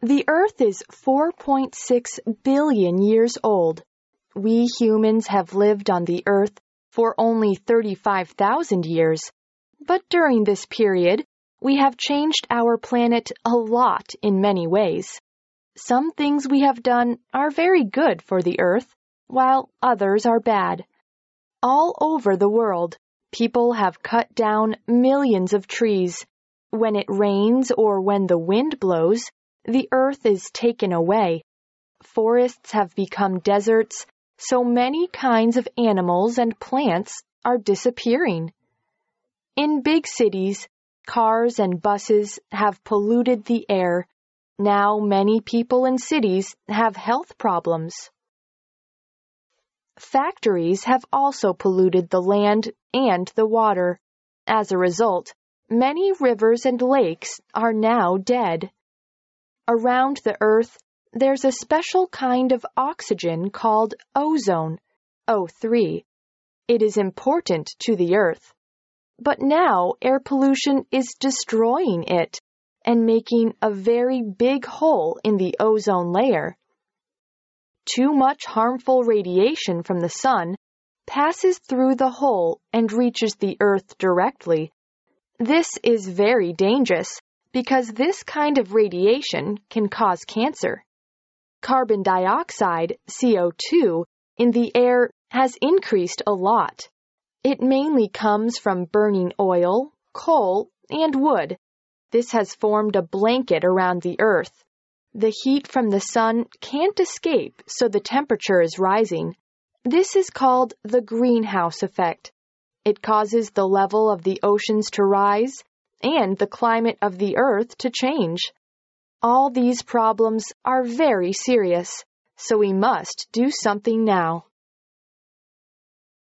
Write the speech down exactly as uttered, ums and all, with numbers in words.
The Earth is four point six billion years old. We humans have lived on the Earth for only thirty-five thousand years, but during this period, we have changed our planet a lot in many ways. Some things we have done are very good for the Earth, while others are bad. All over the world, people have cut down millions of trees. When it rains or when the wind blows, the Earth is taken away. Forests have become deserts, so many kinds of animals and plants are disappearing. In big cities, cars and buses have polluted the air. Now many people in cities have health problems. Factories have also polluted the land and the water. As a result, many rivers and lakes are now dead. Around the Earth, there's a special kind of oxygen called ozone, O three. It is important to the Earth. But now air pollution is destroying it and making a very big hole in the ozone layer. Too much harmful radiation from the sun passes through the hole and reaches the Earth directly. This is very dangerous because this kind of radiation can cause cancer. Carbon dioxide, C O two, in the air has increased a lot. It mainly comes from burning oil, coal, and wood. This has formed a blanket around the Earth. The heat from the sun can't escape, so the temperature is rising. This is called the greenhouse effect. It causes the level of the oceans to rise and the climate of the Earth to change. All these problems are very serious, so we must do something now.